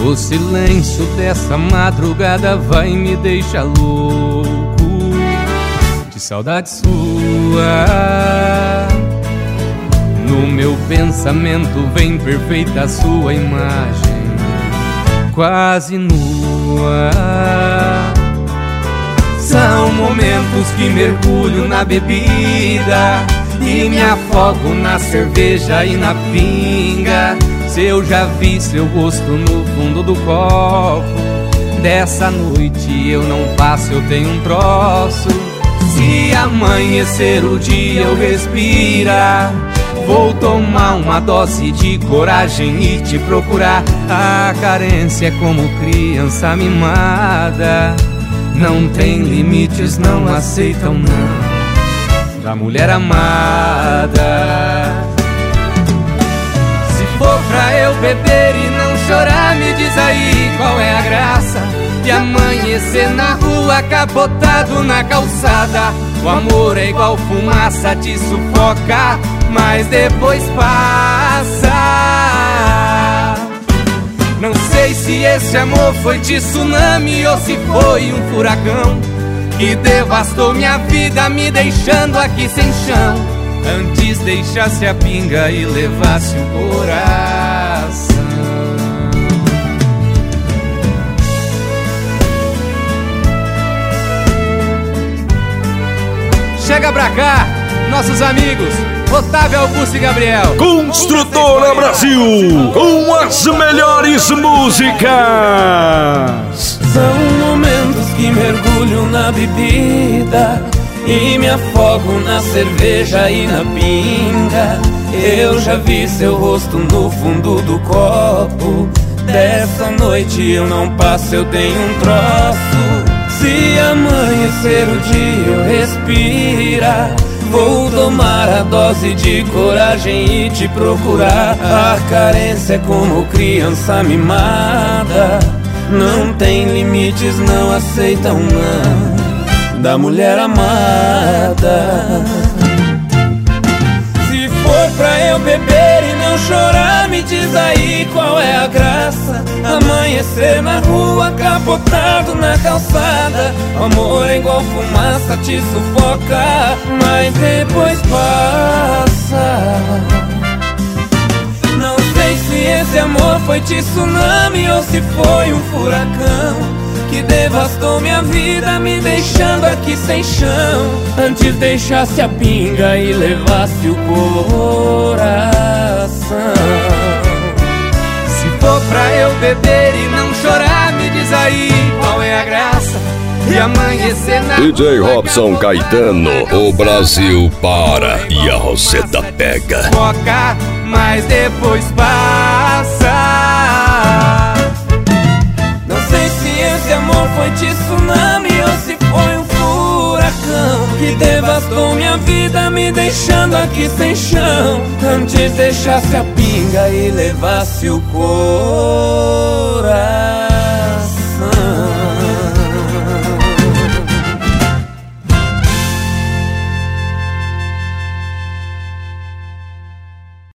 O silêncio dessa madrugada vai me deixar louco de saudade sua. No meu pensamento vem perfeita a sua imagem, quase nua. São momentos que mergulho na bebida e me afogo na cerveja e na pinga. Se eu já vi seu rosto no fundo do copo, dessa noite eu não passo, eu tenho um troço. Se amanhecer o dia eu respirar, vou tomar uma dose de coragem e te procurar. A carência é como criança mimada, não tem limites, não aceitam não da mulher amada. Se for pra eu beber e não chorar, me diz aí qual é a graça de amanhecer na rua, capotado na calçada. O amor é igual fumaça, te sufoca, mas depois passa. Não sei se esse amor foi de tsunami ou se foi um furacão que devastou minha vida, me deixando aqui sem chão. Antes deixasse a pinga e levasse o coração. Chega pra cá, nossos amigos Otávio, Augusto e Gabriel. Construtora Brasil, com as melhores músicas. São momentos que mergulho na bebida e me afogo na cerveja e na pinga. Eu já vi seu rosto no fundo do copo, dessa noite eu não passo, eu tenho um troço. Se amanhecer o dia eu respirar, vou tomar a dose de coragem e te procurar. A carência é como criança mimada, não tem limites, não aceitam não da mulher amada. Se for pra eu beber e não chorar, me diz aí qual é a graça. Amanhecer na rua, capotado na calçada. O amor é igual fumaça, te sufoca, mas depois passa. Não sei se esse amor foi de tsunami ou se foi um furacão que devastou minha vida, me deixando aqui sem chão. Antes deixasse a pinga e levasse o coração. Se for pra eu beber e não chorar, me diz aí qual é a graça de amanhecer na DJ Robson Caetano, o Brasil para e a Roseta pega. Foca, mas depois passa. Não sei se esse amor foi de tsunami ou se foi um furacão que devastou minha vida, me deixando aqui sem chão. Antes deixasse a pinga e levasse o corpo.